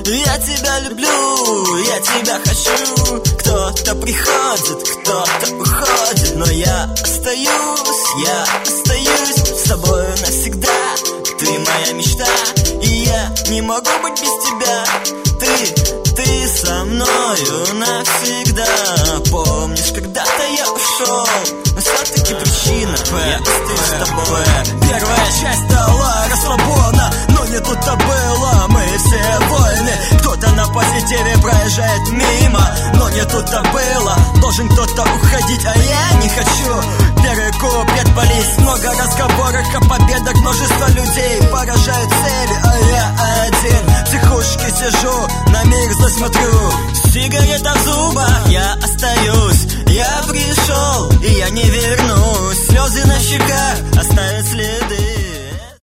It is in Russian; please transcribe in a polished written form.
Я тебя люблю, я тебя хочу. Кто-то приходит, кто-то уходит, но я остаюсь с тобою навсегда. Ты моя мечта, и я не могу быть без тебя. Ты со мною навсегда. Помнишь, когда-то я ушел, но все-таки причина я остаюсь с тобой. Первая часть стала расслаблена, но не тут-то было. Мы все воины, кто-то на позитиве проезжает мимо, но не тут-то было. Должен кто-то уходить, а я не хочу. Первый куплет полез, много разговоров о победах, множество людей поражают цели, а я один в психушке сижу, на мир засмотрю. Сигарета в зубах, я остаюсь, я пришел, и я не вернусь. Слезы на щеках,